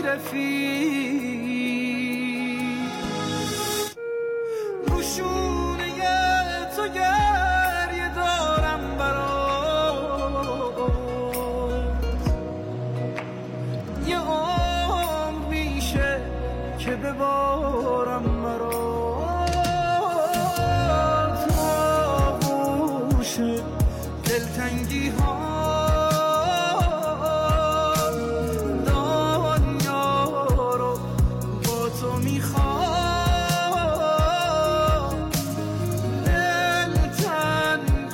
رفیق روشونه تو گریه دارم برات یه عمر میشه که ببارم برات آغوش دلتنگی ها